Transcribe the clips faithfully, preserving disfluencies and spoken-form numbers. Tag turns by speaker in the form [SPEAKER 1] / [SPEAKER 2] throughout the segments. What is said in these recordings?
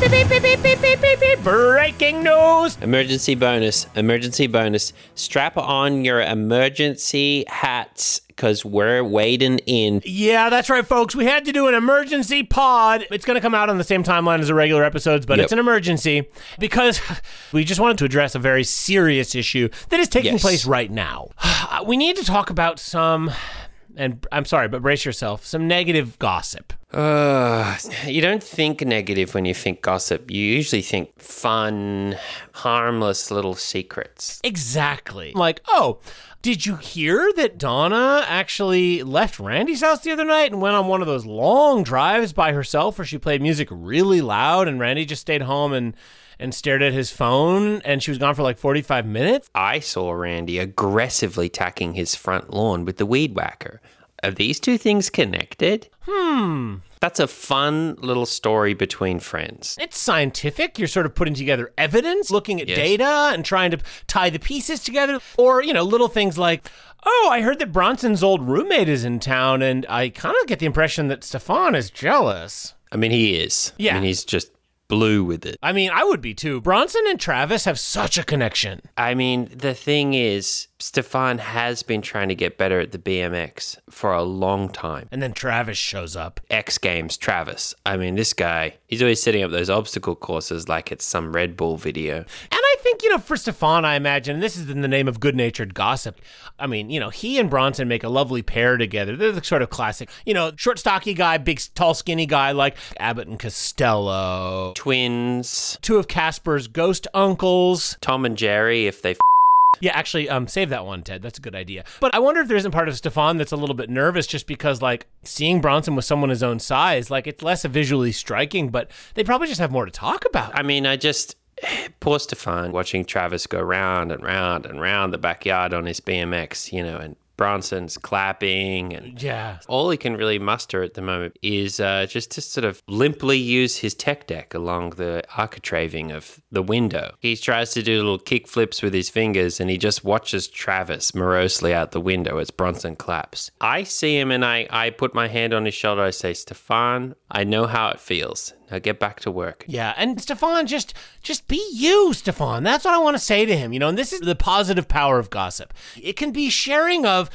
[SPEAKER 1] beep, beep, beep, beep, beep, beep, beep. Breaking news.
[SPEAKER 2] Emergency bonus. Emergency bonus. Strap on your emergency hats because we're wading in.
[SPEAKER 1] Yeah, that's right, folks. We had to do an emergency pod. It's going to come out on the same timeline as the regular episodes, but
[SPEAKER 2] Yep.
[SPEAKER 1] it's an emergency because we just wanted to address a very serious issue that is taking
[SPEAKER 2] Yes.
[SPEAKER 1] place right now. We need to talk about some, and I'm sorry, but brace yourself, some negative gossip.
[SPEAKER 2] Uh, you don't think negative when you think gossip. You usually think fun, harmless little secrets.
[SPEAKER 1] Exactly. Like, oh, did you hear that Donna actually left Randy's house the other night and went on one of those long drives by herself where she played music really loud and Randy just stayed home and, and stared at his phone and she was gone for like forty-five minutes?
[SPEAKER 2] I saw Randy aggressively tacking his front lawn with the weed whacker. Are these two things connected?
[SPEAKER 1] Hmm.
[SPEAKER 2] That's a fun little story between friends.
[SPEAKER 1] It's scientific. You're sort of putting together evidence, looking at
[SPEAKER 2] Yes.
[SPEAKER 1] data and trying to tie the pieces together. Or, you know, little things like, oh, I heard that Bronson's old roommate is in town and I kind of get the impression that Stefan is jealous.
[SPEAKER 2] I mean, he is.
[SPEAKER 1] Yeah.
[SPEAKER 2] I mean, he's just blue with it.
[SPEAKER 1] I mean, I would be too. Bronson and Travis have such a connection.
[SPEAKER 2] I mean, the thing is, Stefan has been trying to get better at the B M X for a long time.
[SPEAKER 1] And then Travis shows up.
[SPEAKER 2] X Games, Travis. I mean, this guy, he's always setting up those obstacle courses like it's some Red Bull video.
[SPEAKER 1] And I think, you know, for Stefan, I imagine, and this is in the name of good-natured gossip, I mean, you know, he and Bronson make a lovely pair together. They're the sort of classic, you know, short, stocky guy, big, tall, skinny guy like Abbott and Costello.
[SPEAKER 2] Twins.
[SPEAKER 1] Two of Casper's ghost uncles.
[SPEAKER 2] Tom and Jerry, if they f-
[SPEAKER 1] Yeah, actually, um, save that one, Ted. That's a good idea. But I wonder if there isn't part of Stefan that's a little bit nervous just because, like, seeing Bronson with someone his own size, like, it's less visually striking, but they probably just have more to talk about.
[SPEAKER 2] I mean, I just, poor Stefan watching Travis go round and round and round the backyard on his B M X, you know, and Bronson's clapping and
[SPEAKER 1] Yeah.
[SPEAKER 2] all he can really muster at the moment is uh, just to sort of limply use his tech deck along the architraving of the window. He tries to do little kick flips with his fingers and he just watches Travis morosely out the window as Bronson claps. I see him and I, I put my hand on his shoulder. I say, Stefan, I know how it feels. Now get back to work.
[SPEAKER 1] Yeah, and Stefan, just just be you, Stefan. That's what I want to say to him, you know, and this is the positive power of gossip. It can be sharing of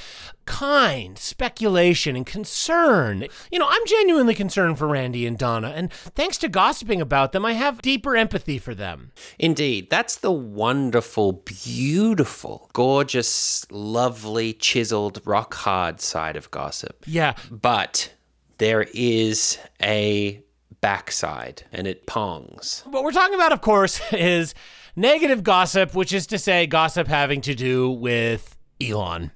[SPEAKER 1] kind speculation and concern. You know, I'm genuinely concerned for Randy and Donna, and thanks to gossiping about them, I have deeper empathy for them.
[SPEAKER 2] Indeed, that's the wonderful, beautiful, gorgeous, lovely, chiseled, rock hard side of gossip.
[SPEAKER 1] Yeah.
[SPEAKER 2] But there is a backside and it pongs.
[SPEAKER 1] What we're talking about, of course, is negative gossip, which is to say gossip having to do with Elon.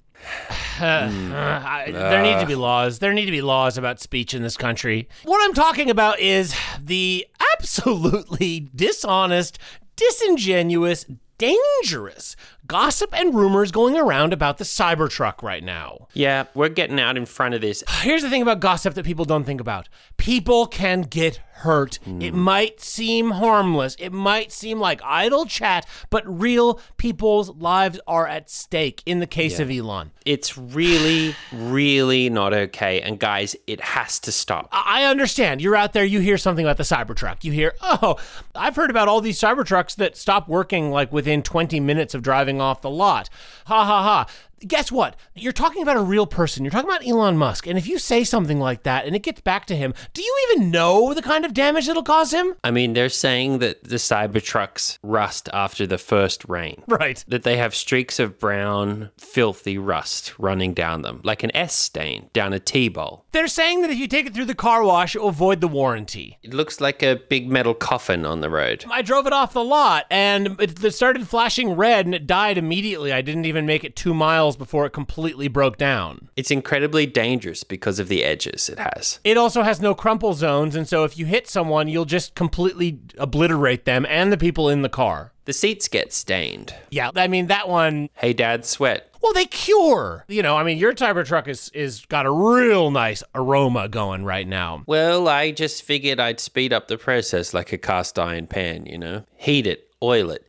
[SPEAKER 1] Uh,
[SPEAKER 2] Mm.
[SPEAKER 1] uh, I, there need to be laws. There need to be laws about speech in this country. What I'm talking about is the absolutely dishonest, disingenuous, dangerous gossip and rumors going around about the Cybertruck right now.
[SPEAKER 2] Yeah, we're getting out in front of this.
[SPEAKER 1] Here's the thing about gossip that people don't think about. People can get hurt.
[SPEAKER 2] Mm.
[SPEAKER 1] It might seem harmless. It might seem like idle chat, but real people's lives are at stake in the case
[SPEAKER 2] Yeah.
[SPEAKER 1] of Elon.
[SPEAKER 2] It's really, really not okay. And guys, it has to stop.
[SPEAKER 1] I I understand. You're out there, you hear something about the Cybertruck. You hear, oh, I've heard about all these Cybertrucks that stop working like within twenty minutes of driving off the lot. Ha ha ha. Guess what? You're talking about a real person. You're talking about Elon Musk. And if you say something like that and it gets back to him, do you even know the kind of damage it'll cause him?
[SPEAKER 2] I mean, they're saying that the Cybertrucks rust after the first rain.
[SPEAKER 1] Right.
[SPEAKER 2] That they have streaks of brown, filthy rust running down them, like an S stain down a T-bowl.
[SPEAKER 1] They're saying that if you take it through the car wash, it will void the warranty.
[SPEAKER 2] It looks like a big metal coffin on the road.
[SPEAKER 1] I drove it off the lot and it it started flashing red and it died immediately. I didn't even make it two miles before it completely broke down.
[SPEAKER 2] It's incredibly dangerous because of the edges it has.
[SPEAKER 1] It also has no crumple zones, and so if you hit someone, you'll just completely obliterate them and the people in the car.
[SPEAKER 2] The seats get stained.
[SPEAKER 1] Yeah, I mean, that one...
[SPEAKER 2] Hey, Dad, sweat.
[SPEAKER 1] Well, they cure. You know, I mean, your Cybertruck is is got a real nice aroma going right now.
[SPEAKER 2] Well, I just figured I'd speed up the process like a cast iron pan, you know? Heat it, oil it,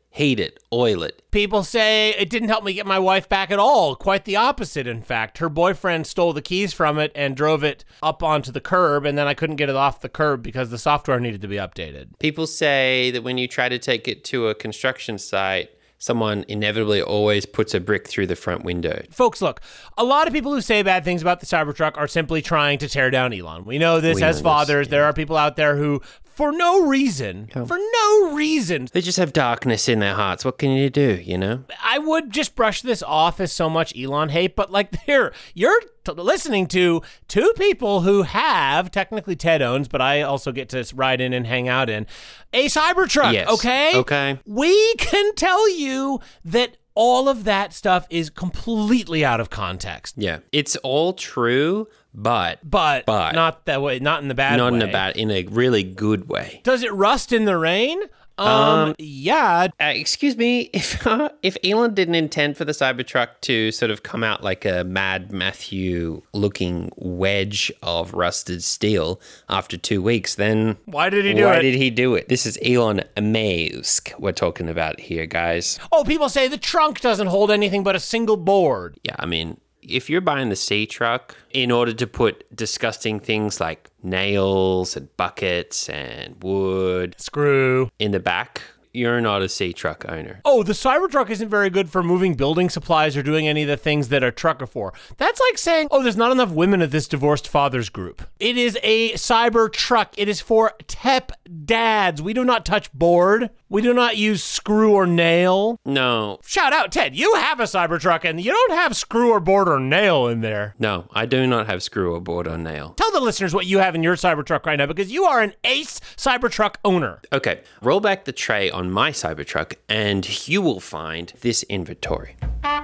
[SPEAKER 2] heat it, oil it.
[SPEAKER 1] People say it didn't help me get my wife back at all. Quite the opposite, in fact. Her boyfriend stole the keys from it and drove it up onto the curb, and then I couldn't get it off the curb because the software needed to be updated.
[SPEAKER 2] People say that when you try to take it to a construction site, someone inevitably always puts a brick through the front window.
[SPEAKER 1] Folks, look, a lot of people who say bad things about the Cybertruck are simply trying to tear down Elon. We know this
[SPEAKER 2] We
[SPEAKER 1] as
[SPEAKER 2] know
[SPEAKER 1] fathers.
[SPEAKER 2] this, yeah.
[SPEAKER 1] There are people out there who, for no reason,
[SPEAKER 2] Oh.
[SPEAKER 1] for no reason,
[SPEAKER 2] They just have darkness in their hearts. What can you do, you know?
[SPEAKER 1] I would just brush this off as so much Elon hate, but like here, you're t- listening to two people who have, technically Ted owns, but I also get to ride in and hang out in, a Cybertruck,
[SPEAKER 2] Yes.
[SPEAKER 1] okay?
[SPEAKER 2] Okay.
[SPEAKER 1] We can tell you that all of that stuff is completely out of context.
[SPEAKER 2] Yeah. It's all true, but
[SPEAKER 1] But,
[SPEAKER 2] But-
[SPEAKER 1] not that way, not in the bad
[SPEAKER 2] not
[SPEAKER 1] way.
[SPEAKER 2] in a bad, in a really good way.
[SPEAKER 1] Does it rust in the rain? Um,
[SPEAKER 2] Um,
[SPEAKER 1] yeah.
[SPEAKER 2] Uh, excuse me, if uh, if Elon didn't intend for the Cybertruck to sort of come out like a Mad Matthew looking wedge of rusted steel after two weeks, then
[SPEAKER 1] Why did he do
[SPEAKER 2] why
[SPEAKER 1] it?
[SPEAKER 2] did he do it? This is Elon Musk we're talking about here, guys.
[SPEAKER 1] Oh, people say the trunk doesn't hold anything but a single board.
[SPEAKER 2] Yeah, I mean, if you're buying the C truck in order to put disgusting things like nails and buckets and wood
[SPEAKER 1] Screw.
[SPEAKER 2] in the back, you're not a C truck owner.
[SPEAKER 1] Oh, the Cybertruck isn't very good for moving building supplies or doing any of the things that a truck are for. That's like saying, oh, there's not enough women at this divorced fathers group. It is a Cybertruck. It is for tep dads. We do not touch board. We do not use screw or nail.
[SPEAKER 2] No,
[SPEAKER 1] Shout out, Ted, you have a Cybertruck and you don't have screw or board or nail in there.
[SPEAKER 2] no, I do not have screw or board or nail.
[SPEAKER 1] Tell the listeners what you have in your Cybertruck right now because you are an ace Cybertruck owner.
[SPEAKER 2] Okay, roll back the tray on my Cybertruck and you will find this inventory.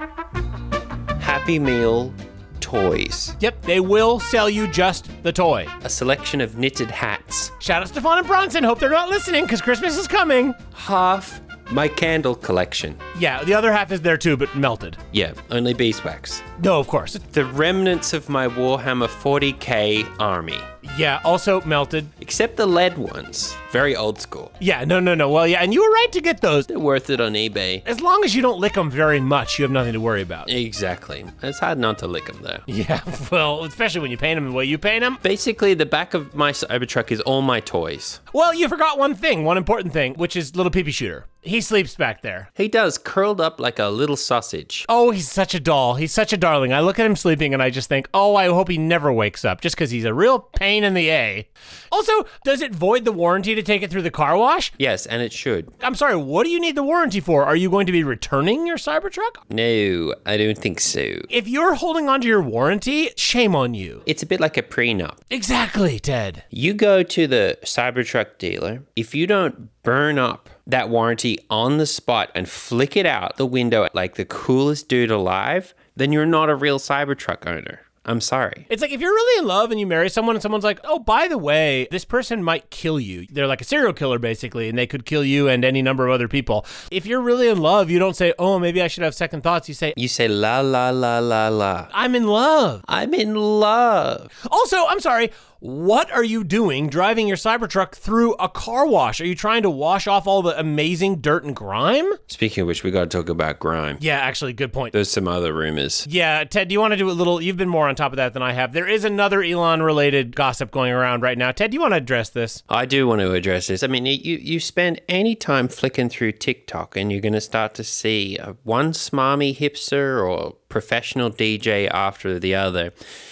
[SPEAKER 2] Happy Meal toys.
[SPEAKER 1] Yep, they will sell you just the toy.
[SPEAKER 2] A selection of knitted hats.
[SPEAKER 1] Shout out Stefan and Bronson. Hope they're not listening because Christmas is coming.
[SPEAKER 2] Half my candle collection.
[SPEAKER 1] Yeah, the other half is there too, but melted.
[SPEAKER 2] Yeah, only beeswax.
[SPEAKER 1] No, of course.
[SPEAKER 2] The remnants of my Warhammer forty K army.
[SPEAKER 1] Yeah, also melted.
[SPEAKER 2] Except the lead ones. Very old school.
[SPEAKER 1] Yeah, no, no, no. Well, yeah, and you were right to get those.
[SPEAKER 2] They're worth it on eBay.
[SPEAKER 1] As long as you don't lick them very much, you have nothing to worry about.
[SPEAKER 2] Exactly. It's hard not to lick them though.
[SPEAKER 1] Yeah, well, especially when you paint them the way you paint them.
[SPEAKER 2] Basically, the back of my Cybertruck is all my toys.
[SPEAKER 1] Well, you forgot one thing, one important thing, which is little Pee Pee Shooter. He sleeps back there.
[SPEAKER 2] He does, curled up like a little sausage.
[SPEAKER 1] Oh, he's such a doll. He's such a darling. I look at him sleeping and I just think, oh, I hope he never wakes up just because he's a real pain in the A. Also, does it void the warranty to take it through the car wash?
[SPEAKER 2] Yes, and it should.
[SPEAKER 1] I'm sorry, what do you need the warranty for? Are you going to be returning your Cybertruck?
[SPEAKER 2] No, I don't think so.
[SPEAKER 1] If you're holding on to your warranty, shame on you.
[SPEAKER 2] It's a bit like a prenup.
[SPEAKER 1] Exactly, Ted.
[SPEAKER 2] You go to the Cybertruck dealer. If you don't burn up that warranty on the spot and flick it out the window like the coolest dude alive, then you're not a real Cybertruck owner. I'm sorry.
[SPEAKER 1] It's like if you're really in love and you marry someone and someone's like, oh, by the way, this person might kill you. They're like a serial killer, basically, and they could kill you and any number of other people. If you're really in love, you don't say, oh, maybe I should have second thoughts. You say,
[SPEAKER 2] You say la la la la la.
[SPEAKER 1] I'm in love.
[SPEAKER 2] I'm in love.
[SPEAKER 1] Also, I'm sorry, what are you doing driving your Cybertruck through a car wash? Are you trying to wash off all the amazing dirt and grime?
[SPEAKER 2] Speaking of which, we got to talk about grime.
[SPEAKER 1] Yeah, actually, good point.
[SPEAKER 2] There's some other rumors.
[SPEAKER 1] Yeah, Ted, do you want to do a little, you've been more on top of that than I have. There is another Elon-related gossip going around right now. Ted, do you want to address this?
[SPEAKER 2] I do want to address this. I mean, you, you spend any time flicking through TikTok and you're going to start to see uh, one smarmy hipster or professional D J after the other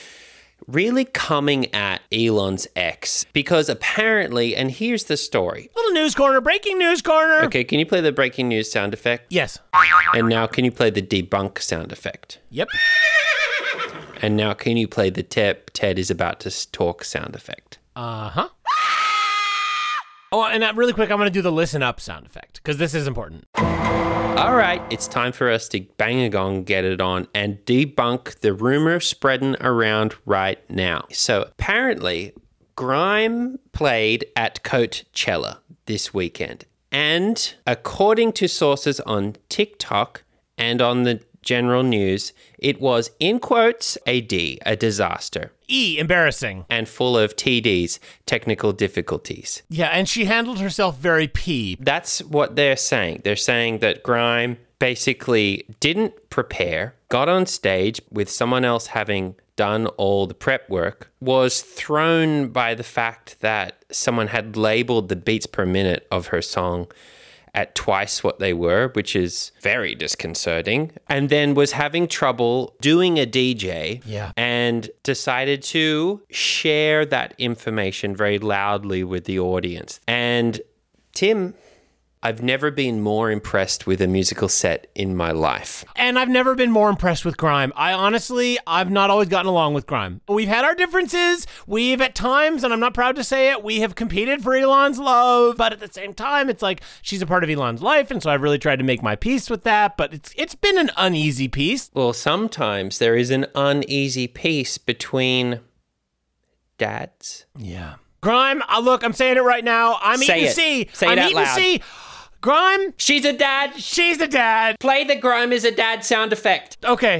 [SPEAKER 2] really coming at Elon's ex because apparently, and here's the story.
[SPEAKER 1] Little news corner, breaking news corner.
[SPEAKER 2] Okay, can you play the breaking news sound effect?
[SPEAKER 1] Yes.
[SPEAKER 2] And now can you play the debunk sound effect?
[SPEAKER 1] Yep.
[SPEAKER 2] And now can you play the Ted, Ted is about to talk sound effect?
[SPEAKER 1] Uh-huh. Oh, and uh, really quick, I'm going to do the listen up sound effect because this is important.
[SPEAKER 2] All right, it's time for us to bang a gong, get it on, and debunk the rumor spreading around right now. So apparently, Grime played at Coachella this weekend. And according to sources on TikTok and on the general news, it was, in quotes, a D, a disaster.
[SPEAKER 1] E, embarrassing.
[SPEAKER 2] And full of T Ds, technical difficulties.
[SPEAKER 1] Yeah, and she handled herself very P.
[SPEAKER 2] That's what they're saying. They're saying that Grime basically didn't prepare, got on stage with someone else having done all the prep work, was thrown by the fact that someone had labeled the beats per minute of her song at twice what they were, which is very disconcerting, and then was having trouble doing a D J
[SPEAKER 1] Yeah.
[SPEAKER 2] and decided to share that information very loudly with the audience. And Tim, I've never been more impressed with a musical set in my life.
[SPEAKER 1] And I've never been more impressed with Grime. I honestly, I've not always gotten along with Grime. We've had our differences. We've at times, and I'm not proud to say it, we have competed for Elon's love. But at the same time, it's like she's a part of Elon's life. And so I've really tried to make my peace with that. But it's it's been an uneasy peace.
[SPEAKER 2] Well, sometimes there is an uneasy peace between dads.
[SPEAKER 1] Yeah. Grime, uh, look, I'm saying it right now. I'm
[SPEAKER 2] Say
[SPEAKER 1] eating
[SPEAKER 2] it.
[SPEAKER 1] C.
[SPEAKER 2] Say it
[SPEAKER 1] I'm
[SPEAKER 2] out
[SPEAKER 1] eating
[SPEAKER 2] loud.
[SPEAKER 1] C. Grime,
[SPEAKER 2] She's a dad.
[SPEAKER 1] she's a dad.
[SPEAKER 2] Play the Grime is a dad sound effect.
[SPEAKER 1] Okay.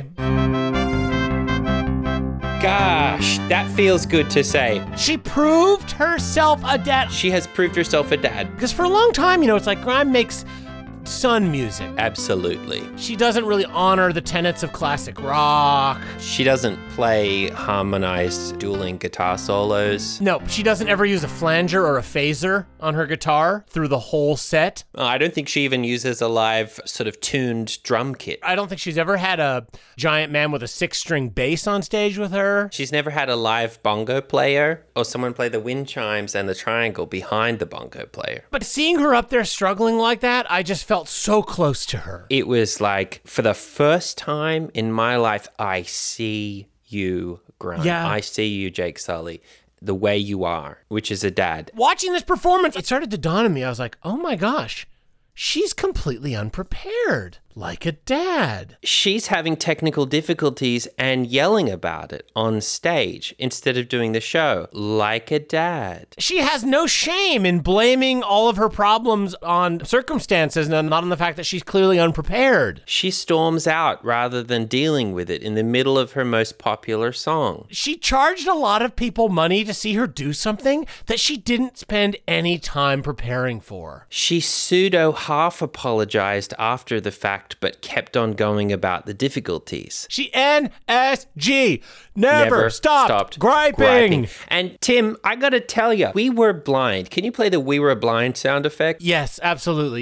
[SPEAKER 2] Gosh, that feels good to say.
[SPEAKER 1] She proved herself a dad.
[SPEAKER 2] She has proved herself a dad.
[SPEAKER 1] Because for a long time, you know, it's like Grime makes son music.
[SPEAKER 2] Absolutely.
[SPEAKER 1] She doesn't really honor the tenets of classic rock.
[SPEAKER 2] She doesn't play harmonized dueling guitar solos.
[SPEAKER 1] No, she doesn't ever use a flanger or a phaser on her guitar through the whole set.
[SPEAKER 2] Oh, I don't think she even uses a live sort of tuned drum kit.
[SPEAKER 1] I don't think she's ever had a giant man with a six-string bass on stage with her.
[SPEAKER 2] She's never had a live bongo player or someone play the wind chimes and the triangle behind the bongo player.
[SPEAKER 1] But seeing her up there struggling like that, I just felt so close to her.
[SPEAKER 2] It was like, for the first time in my life, I see you, Grime.
[SPEAKER 1] Yeah.
[SPEAKER 2] I see you, Jake Sully, the way you are, which is a dad.
[SPEAKER 1] Watching this performance, it started to dawn on me. I was like, oh my gosh, she's completely unprepared, like a dad.
[SPEAKER 2] She's having technical difficulties and yelling about it on stage instead of doing the show, like a dad.
[SPEAKER 1] She has no shame in blaming all of her problems on circumstances and not on the fact that she's clearly unprepared.
[SPEAKER 2] She storms out rather than dealing with it in the middle of her most popular song.
[SPEAKER 1] She charged a lot of people money to see her do something that she didn't spend any time preparing for.
[SPEAKER 2] She pseudo half apologized after the fact, but kept on going about the difficulties.
[SPEAKER 1] She N S G, never, stopped, griping.
[SPEAKER 2] And Tim, I gotta tell you, we were blind. Can you play the "We Were Blind" sound effect?
[SPEAKER 1] Yes, absolutely.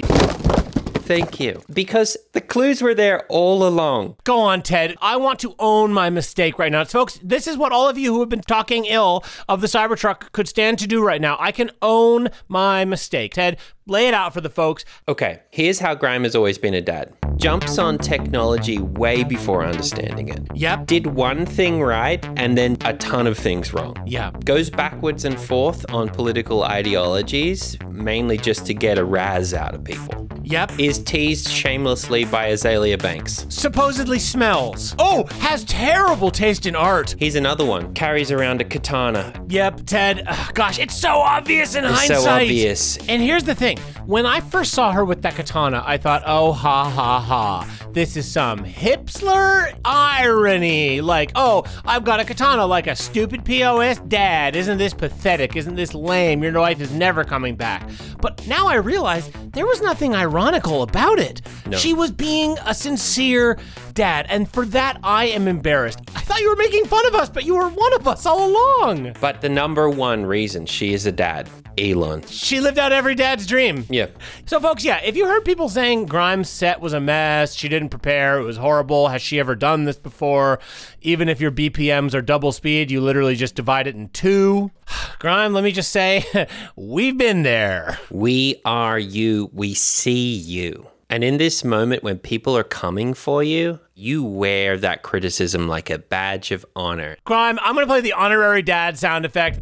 [SPEAKER 2] Thank you. Because the clues were there all along.
[SPEAKER 1] Go on, Ted. I want to own my mistake right now. Folks, this is what all of you who have been talking ill of the Cybertruck could stand to do right now. I can own my mistake. Ted, lay it out for the folks.
[SPEAKER 2] Okay, here's how Grime has always been a dad. Jumps on technology way before understanding it.
[SPEAKER 1] Yep.
[SPEAKER 2] Did one thing right and then a ton of things wrong.
[SPEAKER 1] Yeah.
[SPEAKER 2] Goes backwards and forth on political ideologies, mainly just to get a razz out of people.
[SPEAKER 1] Yep.
[SPEAKER 2] Is teased shamelessly by Azalea Banks.
[SPEAKER 1] Supposedly smells. Oh, has terrible taste in art.
[SPEAKER 2] He's another one. Carries around a katana.
[SPEAKER 1] Yep, Ted. Ugh, gosh, it's so obvious in
[SPEAKER 2] It's
[SPEAKER 1] hindsight.
[SPEAKER 2] so obvious.
[SPEAKER 1] And here's the thing. When I first saw her with that katana, I thought, oh, ha, ha, ha. This is some hipster irony. Like, oh, I've got a katana like a stupid P O S dad. Isn't this pathetic? Isn't this lame? Your wife is never coming back. But now I realize there was nothing ironical about it.
[SPEAKER 2] No.
[SPEAKER 1] She was being a sincere dad. And for that, I am embarrassed. I thought you were making fun of us, but you were one of us all along.
[SPEAKER 2] But the number one reason she is a dad, Elon.
[SPEAKER 1] She lived out every dad's dream.
[SPEAKER 2] Yeah.
[SPEAKER 1] So, folks, yeah, if you heard people saying Grime's set was a mess, she didn't prepare, it was horrible, has she ever done this before? Even if your B P Ms are double speed, you literally just divide it in two. Grime, let me just say, we've been there.
[SPEAKER 2] We are you. We see you. And in this moment when people are coming for you, you wear that criticism like a badge of honor.
[SPEAKER 1] Grime, I'm going to play the honorary dad sound effect.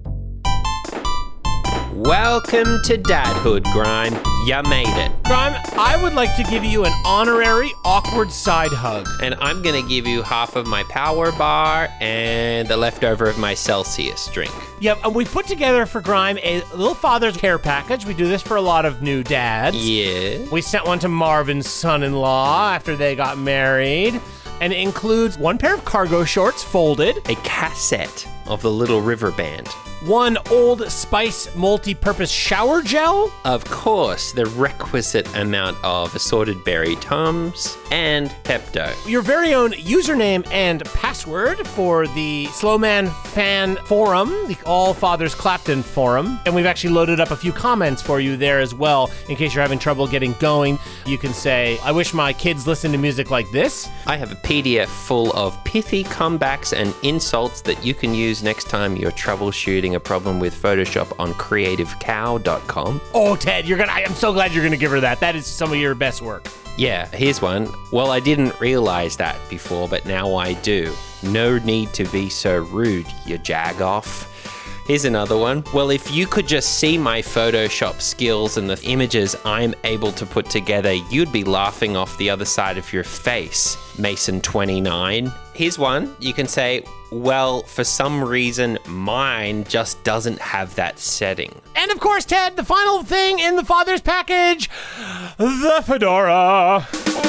[SPEAKER 2] Welcome to dadhood, Grime. You made it.
[SPEAKER 1] Grime, I would like to give you an honorary awkward side hug.
[SPEAKER 2] And I'm going to give you half of my power bar and the leftover of my Celsius drink.
[SPEAKER 1] Yep, and we put together for Grime a little father's care package. We do this for a lot of new dads.
[SPEAKER 2] Yeah.
[SPEAKER 1] We sent one to Marvin's son-in-law after they got married. And it includes one pair of cargo shorts folded,
[SPEAKER 2] A cassette of the Little River Band.
[SPEAKER 1] one Old Spice multi-purpose shower gel,
[SPEAKER 2] Of course, the requisite amount of assorted berry Tums and Pepto.
[SPEAKER 1] your very own username and password for the Slowman Fan Forum, the All Fathers Clapton Forum. And we've actually loaded up a few comments for you there as well, in case you're having trouble getting going. You can say, I wish my kids listened to music like this.
[SPEAKER 2] I have a P D F full of pithy comebacks and insults that you can use next time you're troubleshooting a problem with Photoshop on creative cow dot com.
[SPEAKER 1] Oh, Ted, you're gonna. I am so glad you're gonna give her that. That is some of your best work.
[SPEAKER 2] Yeah, here's one. Well, I didn't realize that before, but now I do. No need to be so rude, you jagoff. Here's another one. Well, if you could just see my Photoshop skills and the images I'm able to put together, you'd be laughing off the other side of your face, Mason twenty-nine. Here's one. You can say, well, for some reason, mine just doesn't have that setting.
[SPEAKER 1] And of course, Ted, the final thing in the father's package, the fedora.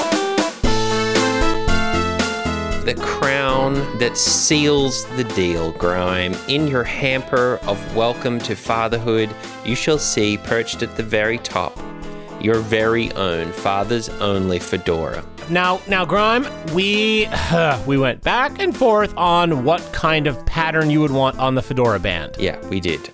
[SPEAKER 2] The crown that seals the deal, Grime. In your hamper of welcome to fatherhood, you shall see, perched at the very top, your very own father's only fedora.
[SPEAKER 1] Now, now, Grime, we we went back and forth on what kind of pattern you would want on the fedora band.
[SPEAKER 2] Yeah, we did.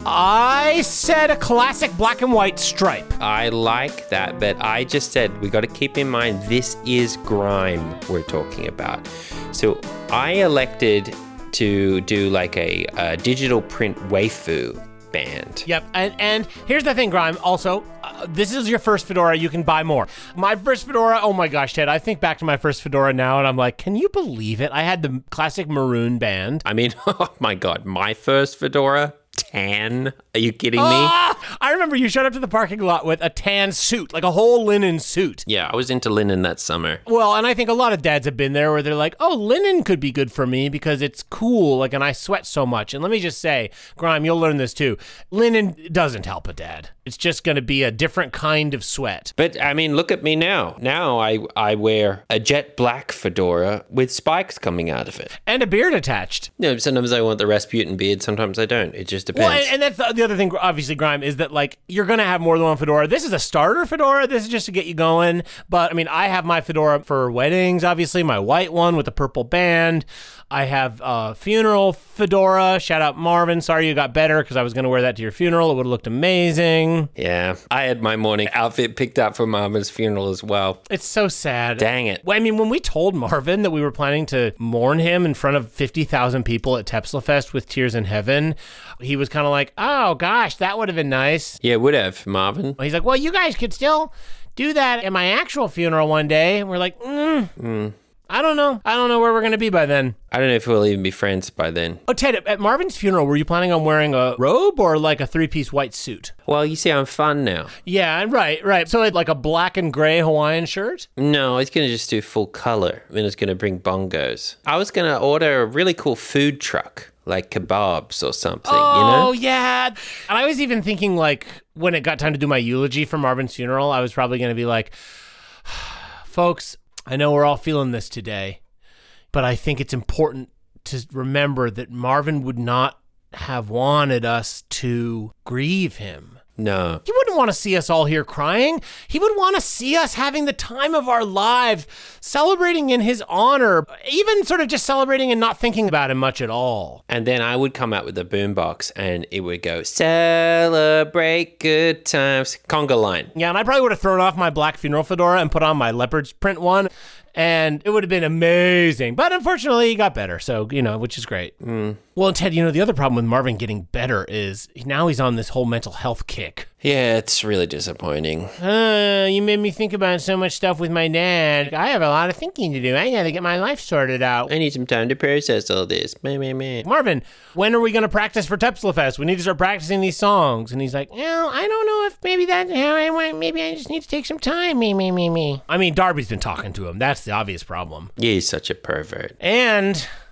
[SPEAKER 1] I said a classic black and white stripe.
[SPEAKER 2] I like that, but I just said we got to keep in mind this is Grime we're talking about. So I elected to do like a, a digital print waifu band.
[SPEAKER 1] Yep, and and here's the thing, Grime. Also, uh, this is your first fedora. You can buy more. My first fedora. Oh my gosh, Ted! I think back to my first fedora now, and I'm like, can you believe it? I had the classic maroon band.
[SPEAKER 2] I mean, oh my God, my first fedora, tan. Are you kidding me?
[SPEAKER 1] Ah! I remember you showed up to the parking lot with a tan suit, like a whole linen suit.
[SPEAKER 2] Yeah, I was into linen that summer.
[SPEAKER 1] Well, and I think a lot of dads have been there where they're like, oh, linen could be good for me because it's cool, like, and I sweat so much. And let me just say, Grime, you'll learn this too. Linen doesn't help a dad. It's just going to be a different kind of sweat.
[SPEAKER 2] But I mean, look at me now. Now I, I wear a jet black fedora with spikes coming out of it.
[SPEAKER 1] And a beard attached.
[SPEAKER 2] You know, sometimes I want the Rasputin beard, sometimes I don't. It just depends.
[SPEAKER 1] Well, and, and that's the, the other thing, obviously, Grime, is that, like, you're going to have more than one fedora. This is a starter fedora. This is just to get you going. But, I mean, I have my fedora for weddings, obviously, my white one with the purple band. I have a funeral fedora. Shout out Marvin. Sorry you got better because I was going to wear that to your funeral. It would have looked amazing.
[SPEAKER 2] Yeah, I had my morning outfit picked up for Marvin's funeral as well.
[SPEAKER 1] It's so sad.
[SPEAKER 2] Dang it.
[SPEAKER 1] Well, I mean, when we told Marvin that we were planning to mourn him in front of fifty thousand people at Tepslafest with Tears in Heaven, he was kind of like, oh, gosh, that would have been nice.
[SPEAKER 2] Yeah, would have, Marvin.
[SPEAKER 1] He's like, well, you guys could still do that at my actual funeral one day. And we're like, mm,
[SPEAKER 2] Mm.
[SPEAKER 1] I don't know. I don't know where we're going to be by then.
[SPEAKER 2] I don't know if we'll even be friends by then.
[SPEAKER 1] Oh, Ted, at Marvin's funeral, were you planning on wearing a robe or like a three-piece white suit?
[SPEAKER 2] Well, you see, I'm fun now.
[SPEAKER 1] Yeah, right, right. So like a black and gray Hawaiian shirt?
[SPEAKER 2] No, I was going to just do full color. I mean, I was going to bring bongos. I was going to order a really cool food truck, like kebabs or something,
[SPEAKER 1] oh,
[SPEAKER 2] you know?
[SPEAKER 1] Oh, yeah. And I was even thinking, like, when it got time to do my eulogy for Marvin's funeral, I was probably going to be like, folks, I know we're all feeling this today, but I think it's important to remember that Marvin would not have wanted us to grieve him.
[SPEAKER 2] No.
[SPEAKER 1] He wouldn't want to see us all here crying. He would want to see us having the time of our lives, celebrating in his honor, even sort of just celebrating and not thinking about him much at all.
[SPEAKER 2] And then I would come out with a boombox and it would go, celebrate good times, conga line.
[SPEAKER 1] Yeah, and I probably would have thrown off my black funeral fedora and put on my leopard's print one, and it would have been amazing. But unfortunately, he got better, so, you know, which is great.
[SPEAKER 2] Mm.
[SPEAKER 1] Well, and Ted, you know, the other problem with Marvin getting better is now he's on this whole mental health kick.
[SPEAKER 2] Yeah, it's really disappointing.
[SPEAKER 1] Uh, you made me think about so much stuff with my dad. I have a lot of thinking to do. I gotta get my life sorted out.
[SPEAKER 2] I need some time to process all this. Meh, meh, meh.
[SPEAKER 1] Marvin, when are we going to practice for Tepslafest? We need to start practicing these songs. And he's like, well, I don't know if maybe that's how I want. Maybe I just need to take some time. Me, me, me, me. I mean, Darby's been talking to him. That's the obvious problem.
[SPEAKER 2] Yeah, he's such a pervert.
[SPEAKER 1] And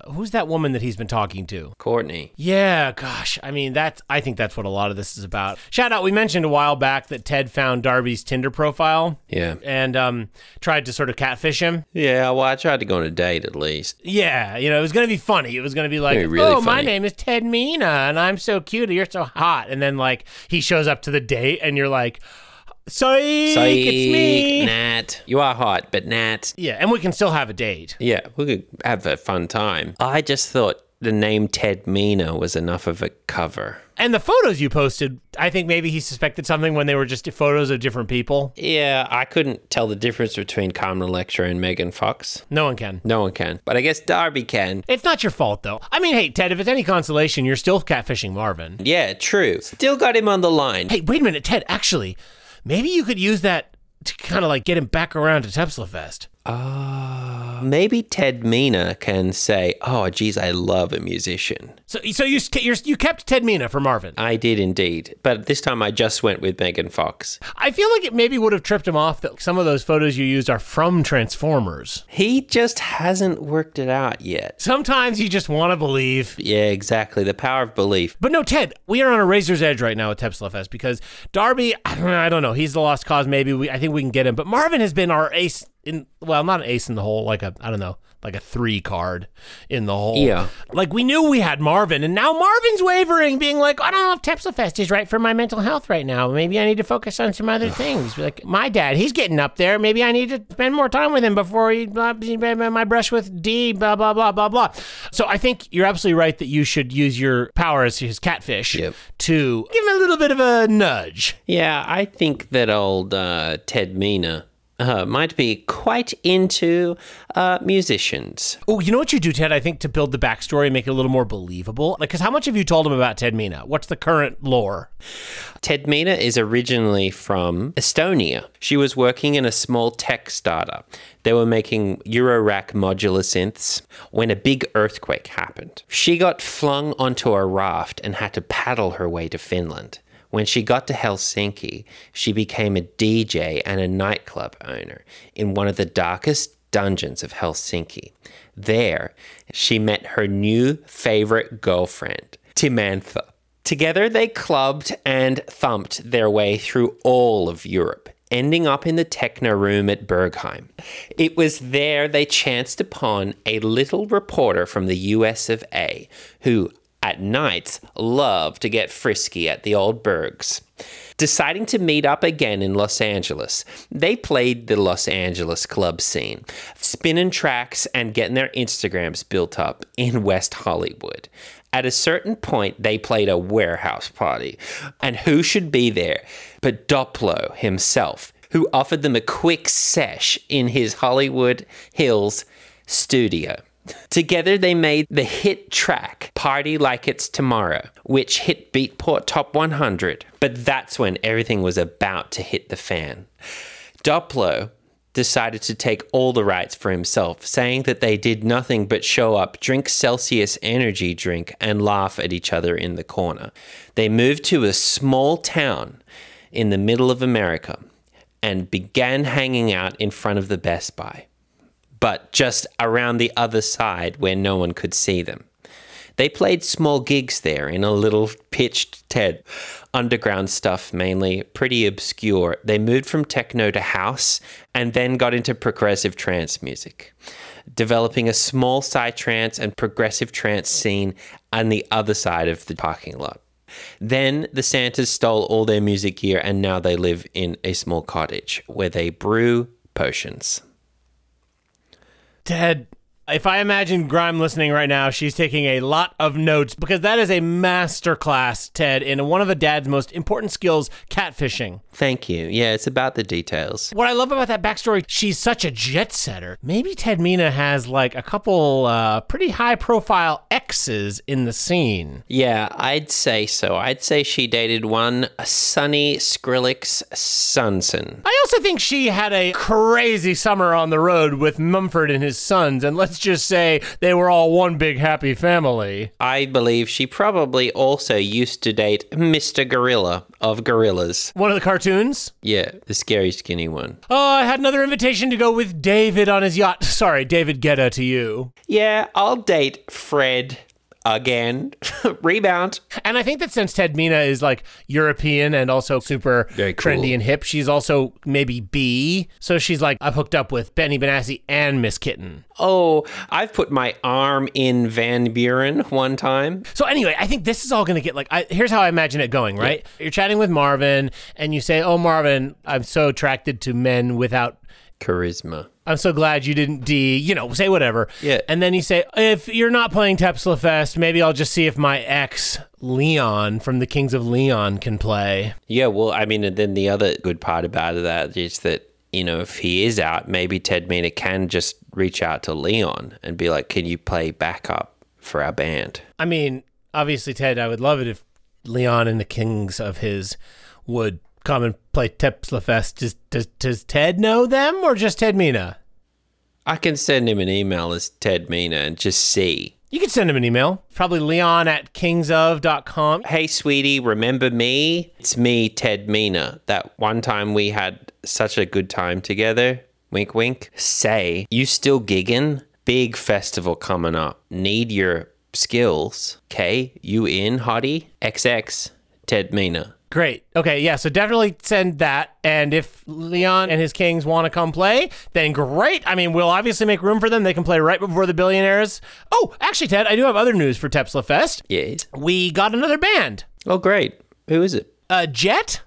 [SPEAKER 1] who's that woman that he's been talking to?
[SPEAKER 2] Courtney.
[SPEAKER 1] Yeah, gosh. I mean, that's, I think that's what a lot of this is about. Shout out, we mentioned a while back that Ted found Darby's Tinder profile.
[SPEAKER 2] Yeah.
[SPEAKER 1] And um, tried to sort of catfish him.
[SPEAKER 2] Yeah, well, I tried to go on a date at least.
[SPEAKER 1] Yeah, you know, it was going to be funny. It was going to be like,
[SPEAKER 2] Be really
[SPEAKER 1] oh, my
[SPEAKER 2] funny.
[SPEAKER 1] name is Ted Mina, and I'm so cute, you're so hot. And then, like, he shows up to the date, and you're like, psych,
[SPEAKER 2] Psych,
[SPEAKER 1] it's me.
[SPEAKER 2] Nat. You are hot, but Nat.
[SPEAKER 1] Yeah, and we can still have a date.
[SPEAKER 2] Yeah, we could have a fun time. I just thought the name Ted Mina was enough of a cover.
[SPEAKER 1] And the photos you posted, I think maybe he suspected something when they were just photos of different people.
[SPEAKER 2] Yeah, I couldn't tell the difference between Carmen Electra and Megan Fox.
[SPEAKER 1] No one can.
[SPEAKER 2] No one can. But I guess Darby can.
[SPEAKER 1] It's not your fault, though. I mean, hey, Ted, if it's any consolation, you're still catfishing Marvin.
[SPEAKER 2] Yeah, true. Still got him on the line.
[SPEAKER 1] Hey, wait a minute, Ted, actually, maybe you could use that to kind of like get him back around to Tepslafest.
[SPEAKER 2] Uh, maybe Ted Mina can say, oh, geez, I love a musician.
[SPEAKER 1] So so you you're, you kept Ted Mina for Marvin.
[SPEAKER 2] I did indeed. But this time I just went with Megan Fox.
[SPEAKER 1] I feel like it maybe would have tripped him off that some of those photos you used are from Transformers.
[SPEAKER 2] He just hasn't worked it out yet.
[SPEAKER 1] Sometimes you just want to believe.
[SPEAKER 2] Yeah, exactly. The power of belief.
[SPEAKER 1] But no, Ted, we are on a razor's edge right now with Tepslafest because Darby, I don't know, I don't know, he's the lost cause. Maybe we, I think we can get him. But Marvin has been our ace in, well, not an ace in the hole, like a, I don't know, like a three card in the hole.
[SPEAKER 2] Yeah.
[SPEAKER 1] Like we knew we had Marvin, and now Marvin's wavering, being like, I don't know if Tepslafest is right for my mental health right now. Maybe I need to focus on some other things. Like my dad, he's getting up there. Maybe I need to spend more time with him before he, blah, blah, my brush with D, blah, blah, blah, blah, blah. So I think you're absolutely right that you should use your power as his catfish
[SPEAKER 2] Yep.
[SPEAKER 1] to give him a little bit of a nudge.
[SPEAKER 2] Yeah, I think that old uh, Ted Mina uh, might be quite into uh, musicians.
[SPEAKER 1] Oh, you know what you do, Ted? I think to build the backstory and make it a little more believable. Like, because how much have you told him about Ted Mina? What's the current lore?
[SPEAKER 2] Ted Mina is originally from Estonia. She was working in a small tech startup. They were making Eurorack modular synths when a big earthquake happened. She got flung onto a raft and had to paddle her way to Finland. When she got to Helsinki, she became a D J and a nightclub owner in one of the darkest dungeons of Helsinki. There, she met her new favorite girlfriend, Timantha. Together, they clubbed and thumped their way through all of Europe, ending up in the techno room at Bergheim. It was there they chanced upon a little reporter from the U S of A who, at nights, loved to get frisky at the old Bergs. Deciding to meet up again in Los Angeles, they played the Los Angeles club scene, spinning tracks and getting their Instagrams built up in West Hollywood. At a certain point, they played a warehouse party. And who should be there but Doplo himself, who offered them a quick sesh in his Hollywood Hills studio. Together, they made the hit track, Party Like It's Tomorrow, which hit Beatport Top one hundred. But that's when everything was about to hit the fan. Doplo decided to take all the rights for himself, saying that they did nothing but show up, drink Celsius energy drink, and laugh at each other in the corner. They moved to a small town in the middle of America and began hanging out in front of the Best Buy, but just around the other side where no one could see them. They played small gigs there in a little pitched tent. Underground stuff mainly, pretty obscure. They moved from techno to house and then got into progressive trance music, developing a small psytrance and progressive trance scene on the other side of the parking lot. Then the Santas stole all their music gear and now they live in a small cottage where they brew potions.
[SPEAKER 1] Ted, if I imagine Grime listening right now, she's taking a lot of notes because that is a masterclass, Ted, in one of a dad's most important skills, catfishing.
[SPEAKER 2] Thank you. Yeah, it's about the details.
[SPEAKER 1] What I love about that backstory, she's such a jet setter. Maybe Ted Mina has like a couple uh, pretty high profile exes in the scene.
[SPEAKER 2] Yeah, I'd say so. I'd say she dated one Sonny Skrillex Sonson.
[SPEAKER 1] I also think she had a crazy summer on the road with Mumford and his sons, and let's let's just say they were all one big happy family.
[SPEAKER 2] I believe she probably also used to date Mister Gorilla of Gorillas.
[SPEAKER 1] One of the cartoons?
[SPEAKER 2] Yeah, the scary skinny one.
[SPEAKER 1] Oh, I had another invitation to go with David on his yacht. Sorry, David Guetta to you.
[SPEAKER 2] Yeah, I'll date Fred again. Rebound.
[SPEAKER 1] And I think that since Ted Mina is like European and also super
[SPEAKER 2] Very cool.
[SPEAKER 1] trendy and hip, she's also maybe B. So she's like, I've hooked up with Benny Benassi and Miss Kitten.
[SPEAKER 2] Oh, I've put my arm in Van Buren one time.
[SPEAKER 1] So anyway, I think this is all going to get like, I, here's how I imagine it going, right? Yeah. You're chatting with Marvin and you say, oh, Marvin, I'm so attracted to men without
[SPEAKER 2] charisma.
[SPEAKER 1] I'm so glad you didn't D, you know, say whatever.
[SPEAKER 2] Yeah.
[SPEAKER 1] And then you say, if you're not playing Tepsla Fest, maybe I'll just see if my ex, Leon, from the Kings of Leon, can play.
[SPEAKER 2] Yeah, well, I mean, and then the other good part about that is that, you know, if he is out, maybe Ted Mina can just reach out to Leon and be like, can you play backup for our band?
[SPEAKER 1] I mean, obviously, Ted, I would love it if Leon and the Kings of his would come and play Tepsla Fest. Does, does, does Ted know them or just Ted Mina?
[SPEAKER 2] I can send him an email as Ted Mina and just see.
[SPEAKER 1] You could send him an email. Probably leon at kingsof dot com.
[SPEAKER 2] Hey, sweetie, remember me? It's me, Ted Mina. That one time we had such a good time together. Wink, wink. Say, you still gigging? Big festival coming up. Need your skills. Okay, you in, hottie? X X, Ted Mina.
[SPEAKER 1] Great. Okay, yeah, so definitely send that. And if Leon and his Kings want to come play, then great. I mean, we'll obviously make room for them. They can play right before the Billionaires. Oh, actually, Ted, I do have other news for Tepsla Fest.
[SPEAKER 2] Yes.
[SPEAKER 1] We got another band.
[SPEAKER 2] Oh, great. Who is it?
[SPEAKER 1] Uh, Jet?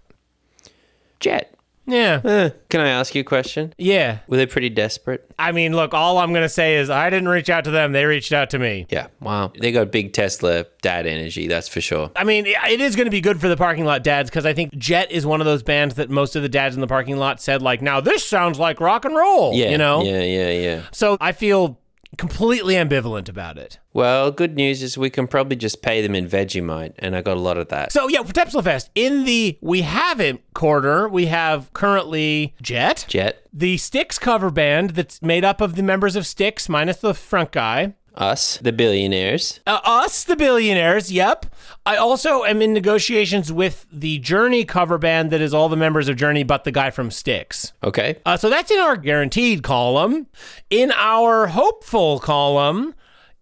[SPEAKER 2] Jet.
[SPEAKER 1] Yeah.
[SPEAKER 2] Uh, can I ask you a question?
[SPEAKER 1] Yeah.
[SPEAKER 2] Were they pretty desperate?
[SPEAKER 1] I mean, look, all I'm going to say is I didn't reach out to them. They reached out to me.
[SPEAKER 2] Yeah. Wow. They got big Tesla dad energy, that's for sure.
[SPEAKER 1] I mean, it is going to be good for the parking lot dads because I think Jet is one of those bands that most of the dads in the parking lot said, like, now this sounds like rock and roll.
[SPEAKER 2] Yeah.
[SPEAKER 1] You know?
[SPEAKER 2] Yeah, yeah, yeah.
[SPEAKER 1] So I feel completely ambivalent about it.
[SPEAKER 2] Well, good news is we can probably just pay them in Vegemite, and I got a lot of that.
[SPEAKER 1] So, yeah, for Tepsla Fest, in the We Haven't quarter, we have currently Jet.
[SPEAKER 2] Jet.
[SPEAKER 1] The Styx cover band that's made up of the members of Styx, minus the front guy.
[SPEAKER 2] Us, the Billionaires.
[SPEAKER 1] Uh, us, the Billionaires, yep. I also am in negotiations with the Journey cover band that is all the members of Journey but the guy from Styx.
[SPEAKER 2] Okay.
[SPEAKER 1] Uh, so that's in our guaranteed column. In our hopeful column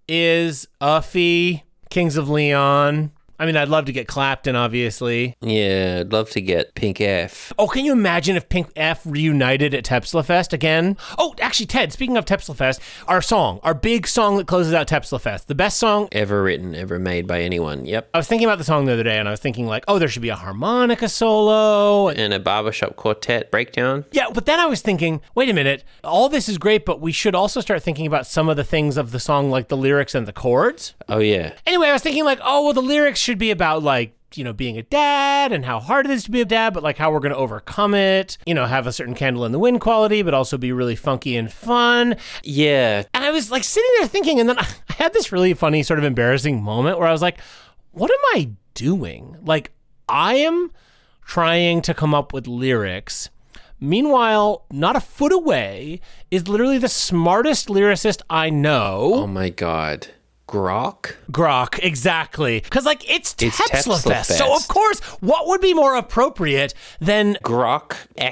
[SPEAKER 1] is Uffy, Kings of Leon. I mean, I'd love to get Clapton, obviously.
[SPEAKER 2] Yeah, I'd love to get Pink F.
[SPEAKER 1] Oh, can you imagine if Pink F reunited at Tepsla Fest again? Oh, actually, Ted, speaking of Tepsla Fest, our song, our big song that closes out Tepsla Fest, the best song
[SPEAKER 2] ever written, ever made by anyone. Yep.
[SPEAKER 1] I was thinking about the song the other day, and I was thinking like, oh, there should be a harmonica solo.
[SPEAKER 2] And a barbershop quartet breakdown.
[SPEAKER 1] Yeah, but then I was thinking, wait a minute, all this is great, but we should also start thinking about some of the things of the song, like the lyrics and the chords.
[SPEAKER 2] Oh, yeah.
[SPEAKER 1] Anyway, I was thinking like, oh, well, the lyrics should be about like, you know, being a dad and how hard it is to be a dad, but like how we're going to overcome it, you know, have a certain candle in the wind quality, but also be really funky and fun.
[SPEAKER 2] Yeah.
[SPEAKER 1] And I was like sitting there thinking, and then I had this really funny sort of embarrassing moment where I was like, what am I doing? Like, I am trying to come up with lyrics. Meanwhile, not a foot away is literally the smartest lyricist I know.
[SPEAKER 2] Oh my God. Grok?
[SPEAKER 1] Grok, exactly. Because, like, it's,
[SPEAKER 2] It's
[SPEAKER 1] Tepsla
[SPEAKER 2] Tepsla
[SPEAKER 1] Fest.
[SPEAKER 2] Fest.
[SPEAKER 1] So, of course, what would be more appropriate than...
[SPEAKER 2] Grok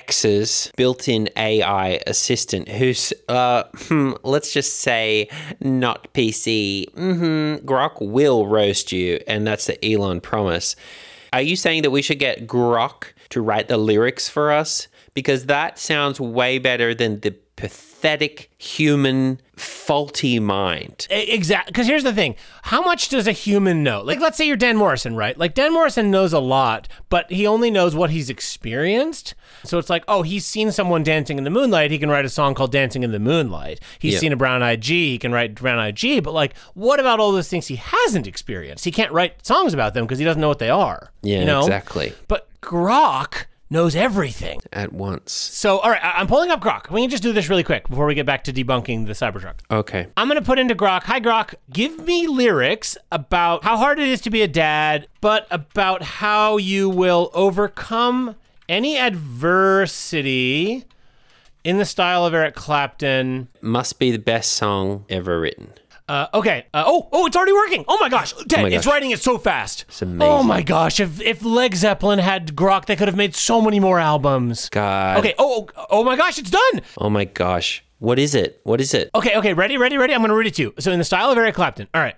[SPEAKER 2] X's built-in A I assistant who's, uh, hmm, let's just say, not P C. Mm-hmm. Grok will roast you, and that's the Elon promise. Are you saying that we should get Grok to write the lyrics for us? Because that sounds way better than the pathetic human faulty mind.
[SPEAKER 1] Exactly. Because here's the thing. How much does a human know? Like, let's say you're Dan Morrison, right? Like, Dan Morrison knows a lot, but he only knows what he's experienced. So it's like, oh, he's seen someone dancing in the moonlight. He can write a song called Dancing in the Moonlight. He's
[SPEAKER 2] Yeah.
[SPEAKER 1] seen a brown-eyed G. He can write brown-eyed G. But, like, what about all those things he hasn't experienced? He can't write songs about them because he doesn't know what they are.
[SPEAKER 2] Yeah,
[SPEAKER 1] you know?
[SPEAKER 2] exactly.
[SPEAKER 1] But Grok knows everything.
[SPEAKER 2] At once.
[SPEAKER 1] So, all right, I- I'm pulling up Grok. We can just do this really quick before we get back to debunking the Cybertruck.
[SPEAKER 2] Okay.
[SPEAKER 1] I'm going to put into Grok, hi Grok, give me lyrics about how hard it is to be a dad, but about how you will overcome any adversity In the style of Eric Clapton.
[SPEAKER 2] Must be the best song ever written.
[SPEAKER 1] Uh, okay. Uh, oh, oh, it's already working. Oh my gosh. Ted,
[SPEAKER 2] Oh my
[SPEAKER 1] it's
[SPEAKER 2] gosh.
[SPEAKER 1] writing it so fast.
[SPEAKER 2] It's amazing.
[SPEAKER 1] Oh my gosh. If if Led Zeppelin had Grok, they could have made so many more albums.
[SPEAKER 2] God.
[SPEAKER 1] Okay. Oh, oh, oh my gosh. It's done.
[SPEAKER 2] Oh my gosh. What is it? What is it?
[SPEAKER 1] Okay, okay. Ready, ready, ready? I'm going to read it to you. So in the style of Eric Clapton. All right.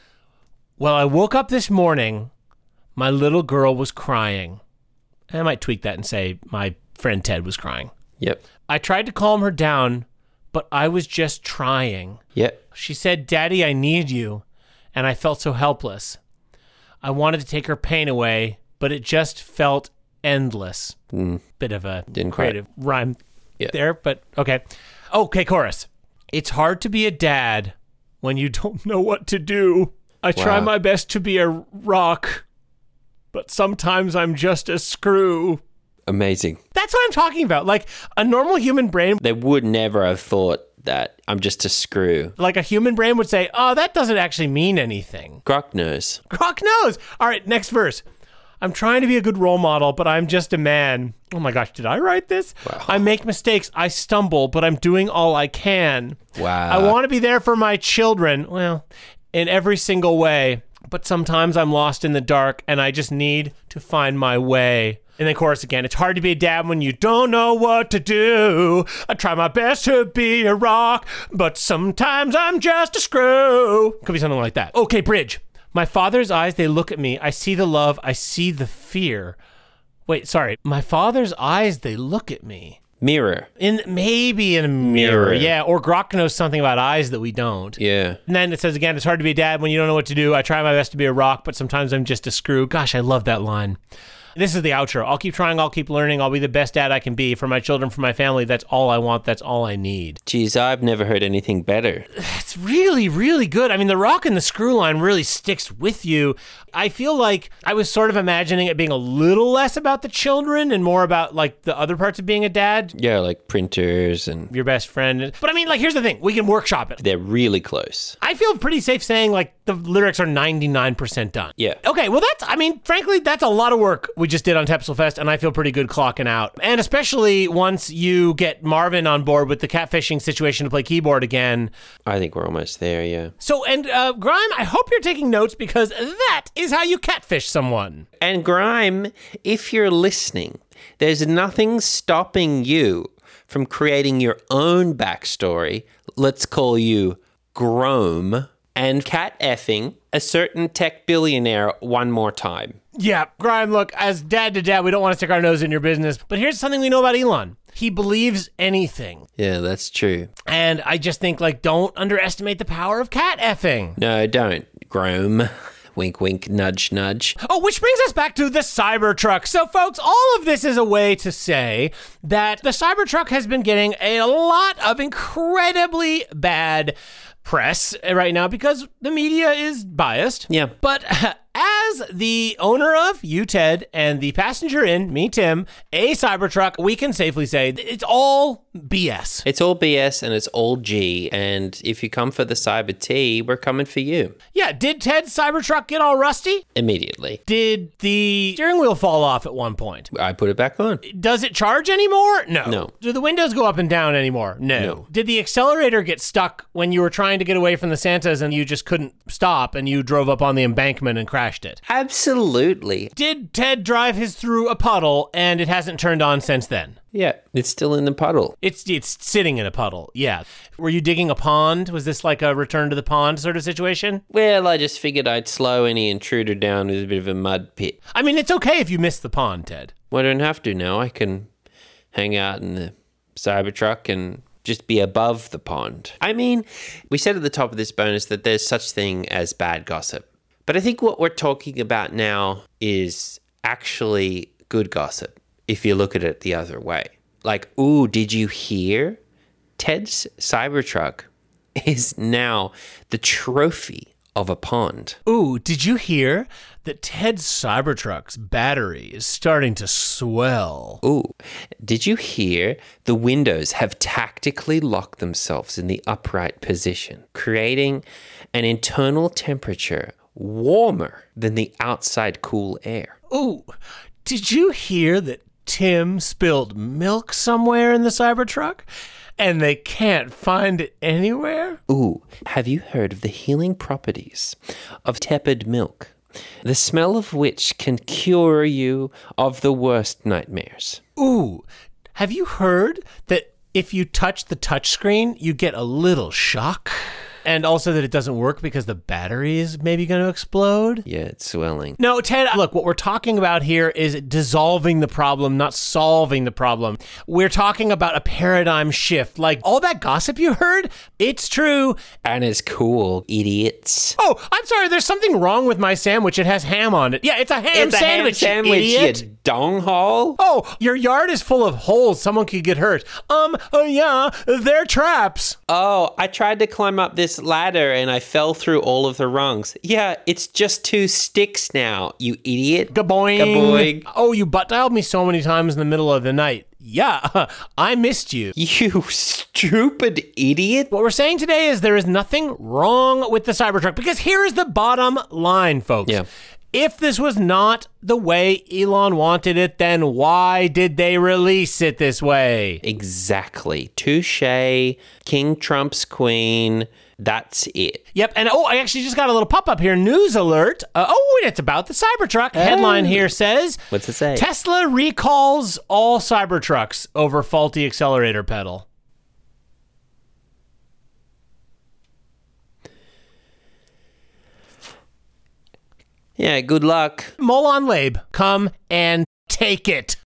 [SPEAKER 1] Well, I woke up this morning. My little girl was crying. I might tweak that and say my friend Ted was crying.
[SPEAKER 2] Yep.
[SPEAKER 1] I tried to calm her down, but I was just trying.
[SPEAKER 2] Yep.
[SPEAKER 1] She said, Daddy, I need you. And I felt so helpless. I wanted to take her pain away, but it just felt endless.
[SPEAKER 2] Mm.
[SPEAKER 1] Bit of a
[SPEAKER 2] Didn't
[SPEAKER 1] creative
[SPEAKER 2] quite.
[SPEAKER 1] rhyme
[SPEAKER 2] Yeah.
[SPEAKER 1] there, but okay. Okay, chorus. It's hard to be a dad when you don't know what to do. I try
[SPEAKER 2] Wow.
[SPEAKER 1] my best to be a rock, but sometimes I'm just a screw.
[SPEAKER 2] Amazing.
[SPEAKER 1] That's what I'm talking about. Like a normal human brain,
[SPEAKER 2] They would never have thought that I'm just a screw.
[SPEAKER 1] like a human brain would say, oh, that doesn't actually mean anything.
[SPEAKER 2] Grok knows.
[SPEAKER 1] Grok knows. All right, next verse. I'm trying to be a good role model, but I'm just a man. Oh my gosh, did I write this?
[SPEAKER 2] Wow.
[SPEAKER 1] I make mistakes. I stumble, but I'm doing all I can.
[SPEAKER 2] Wow.
[SPEAKER 1] I want to be there for my children. Well, in every single way. But sometimes I'm lost in the dark and I just need to find my way. And then chorus again. It's hard to be a dad when you don't know what to do. I try my best to be a rock, but sometimes I'm just a screw. Could be something like that. Okay, bridge. My father's eyes, they look at me. I see the love. I see the fear. Wait, sorry. My father's eyes, they look at me.
[SPEAKER 2] Mirror.
[SPEAKER 1] In maybe in a mirror.
[SPEAKER 2] Mirror.
[SPEAKER 1] Yeah, or Grok knows something about eyes that we don't.
[SPEAKER 2] Yeah.
[SPEAKER 1] And then it says again, it's hard to be a dad when you don't know what to do. I try my best to be a rock, but sometimes I'm just a screw. Gosh, I love that line. This is the outro. I'll keep trying. I'll keep learning. I'll be the best dad I can be for my children, for my family. That's all I want. That's all I need.
[SPEAKER 2] Geez, I've never heard anything better.
[SPEAKER 1] It's really, really good. I mean, the rock and the screw line really sticks with you. I feel like I was sort of imagining it being a little less about the children and more about like the other parts of being a dad,
[SPEAKER 2] Yeah, like printers and
[SPEAKER 1] your best friend. But I mean, like, here's the thing. We can workshop it.
[SPEAKER 2] they're really close.
[SPEAKER 1] I feel pretty safe saying like the lyrics are ninety-nine percent done.
[SPEAKER 2] Yeah.
[SPEAKER 1] Okay, well that's, I mean, frankly, that's a lot of work we just did on Tepsilfest, and I feel pretty good clocking out. And especially once you get Marvin on board with the catfishing situation to play keyboard again.
[SPEAKER 2] I think we're almost there, yeah.
[SPEAKER 1] So, and uh, Grime, I hope you're taking notes because that is how you catfish someone.
[SPEAKER 2] And Grime, if you're listening, there's nothing stopping you from creating your own backstory. Let's call you Grome, and cat effing a certain tech billionaire one more time.
[SPEAKER 1] Yeah, Grime, look, as dad to dad, we don't want to stick our nose in your business, but here's something we know about Elon. He believes anything.
[SPEAKER 2] Yeah, that's true.
[SPEAKER 1] And I just think, like, don't underestimate the power of cat effing.
[SPEAKER 2] No, don't, Grome. Wink, wink, nudge, nudge.
[SPEAKER 1] Oh, which brings us back to the Cybertruck. So, folks, all of this is a way to say that the Cybertruck has been getting a lot of incredibly bad press right now because the media is biased.
[SPEAKER 2] Yeah.
[SPEAKER 1] But as the owner of, you, Ted, and the passenger in, me, Tim, a Cybertruck, we can safely say it's all B S.
[SPEAKER 2] It's all B S and it's all G. And if you come for the Cyber T, we're coming for you.
[SPEAKER 1] Yeah, did Ted's Cybertruck get all rusty?
[SPEAKER 2] Immediately.
[SPEAKER 1] Did the steering wheel fall off at one point?
[SPEAKER 2] I put it back on.
[SPEAKER 1] Does it charge anymore? No.
[SPEAKER 2] No.
[SPEAKER 1] Do the windows go up and down anymore? No.
[SPEAKER 2] No.
[SPEAKER 1] Did the accelerator get stuck when you were trying to get away from the Santas and you just couldn't stop and you drove up on the embankment and crashed it?
[SPEAKER 2] Absolutely.
[SPEAKER 1] Did Ted drive his through a puddle and it hasn't turned on since then?
[SPEAKER 2] Yeah, it's still in the puddle.
[SPEAKER 1] It's it's sitting in a puddle, yeah. Were you digging a pond? Was this like a return to the pond sort of situation?
[SPEAKER 2] Well, I just figured I'd slow any intruder down with a bit of a mud pit.
[SPEAKER 1] I mean, it's okay if you miss the pond, Ted.
[SPEAKER 2] Well, I don't have to now. I can hang out in the Cybertruck and just be above the pond. I mean, we said at the top of this bonus that there's such thing as bad gossip. But I think what we're talking about now is actually good gossip, if you look at it the other way. Like, ooh, did you hear? Ted's Cybertruck is now the trophy of a pond.
[SPEAKER 1] Ooh, did you hear that Ted's Cybertruck's battery is starting to swell?
[SPEAKER 2] Ooh, did you hear the windows have tactically locked themselves in the upright position, creating an internal temperature warmer than the outside cool air?
[SPEAKER 1] Ooh, did you hear that Tim spilled milk somewhere in the Cybertruck and they can't find it anywhere?
[SPEAKER 2] Ooh, have you heard of the healing properties of tepid milk? The smell of which can cure you of the worst nightmares.
[SPEAKER 1] Ooh, have you heard that if you touch the touchscreen, you get a little shock? And also that it doesn't work because the battery is maybe going to explode?
[SPEAKER 2] Yeah, it's swelling.
[SPEAKER 1] No, Ted, look, what we're talking about here is dissolving the problem, not solving the problem. We're talking about a paradigm shift. Like, all that gossip you heard, it's true.
[SPEAKER 2] And it's cool, idiots.
[SPEAKER 1] Oh, I'm sorry, there's something wrong with my sandwich. It has ham on it. Yeah, it's a ham
[SPEAKER 2] it's
[SPEAKER 1] sandwich,
[SPEAKER 2] a ham sandwich,
[SPEAKER 1] you idiot.
[SPEAKER 2] you donghole.
[SPEAKER 1] Oh, your yard is full of holes. Someone could get hurt. Um, oh yeah, they're traps.
[SPEAKER 2] Oh, I tried to climb up this ladder and I fell through all of the rungs. Yeah, it's just two sticks now, you idiot.
[SPEAKER 1] Gaboing.
[SPEAKER 2] Gaboing.
[SPEAKER 1] Oh, you butt dialed me so many times in the middle of the night. Yeah, I missed you.
[SPEAKER 2] You stupid idiot.
[SPEAKER 1] What we're saying today is there is nothing wrong with the Cybertruck, because here is the bottom line, folks.
[SPEAKER 2] Yeah.
[SPEAKER 1] If this was not the way Elon wanted it, then why did they release it this way?
[SPEAKER 2] Exactly. Touche. King Trump's queen. That's it.
[SPEAKER 1] Yep. And oh, I actually just got a little pop-up here. News alert. Uh, oh, and it's about the Cybertruck.
[SPEAKER 2] Oh.
[SPEAKER 1] Headline here says,
[SPEAKER 2] What's it say?
[SPEAKER 1] Tesla recalls all Cybertrucks over faulty accelerator pedal.
[SPEAKER 2] Yeah, good luck.
[SPEAKER 1] Molon Labe, come and take it.